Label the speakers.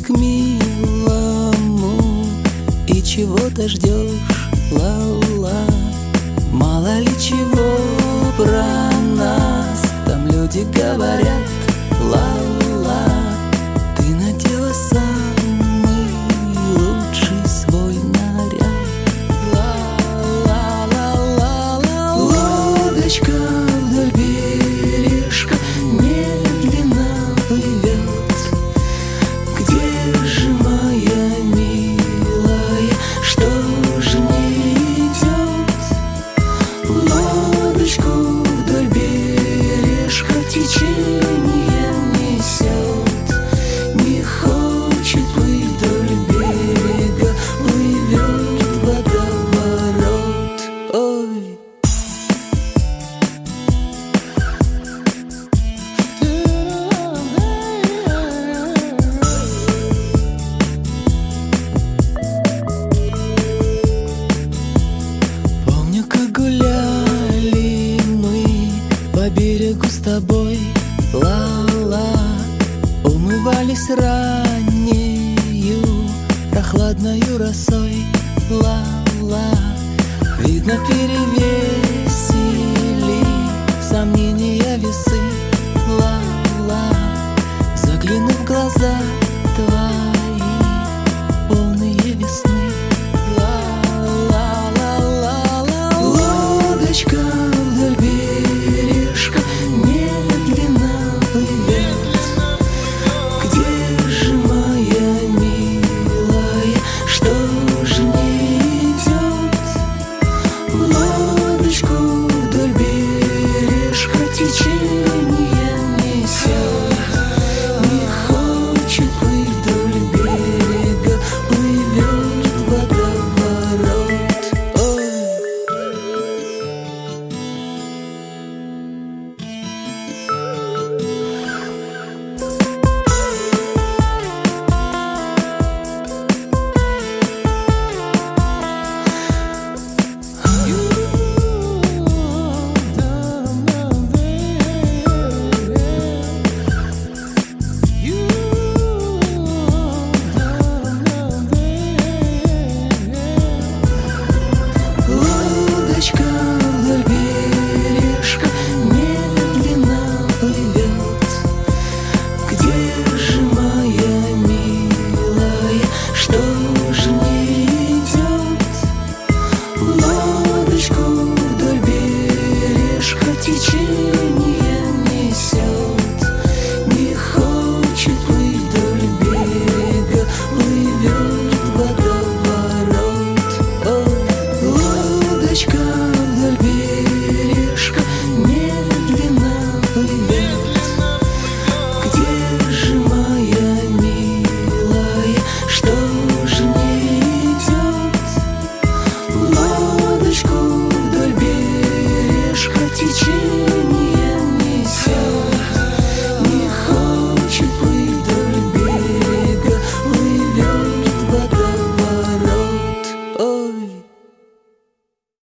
Speaker 1: к милому и чего-то ждешь, ла-ла. Мало ли чего про нас там люди говорят, ла-ла. Ты надела самый лучший свой наряд, ла-ла-ла-ла-ла. Лодочка вдоль бережка медленно плывет. Где же моя милая, что же не идет? Лодочку вдоль бережка течение несет. Не хочет плыть вдоль берега, плывет водоворот. Ой. Помню, как гуляли мы по берегу с тобой, ла-ла. Умывались раннею прохладною росой, ла-ла. Видно, перевесили сомнения весы, ла-ла. Заглянув в глаза твои, полные весны, ла-ла-ла-ла-ла. Лодочка вдоль бережка медленно плывет. Где же моя милая, что же не идет? Лодочку вдоль бережка течение несет. Не хочет плыть вдоль берега, плывет водоворот. Ой. Лодочка вдоль бережка медленно плывет. Где же моя милая, что же не идет? Лодочку вдоль бережка течение несет. Не хочет плыть вдоль берега, плывет водоворот. Лодочка вдоль бережка медленно плывет. Где же моя милая, что же не идет? Лодочку вдоль бережка течение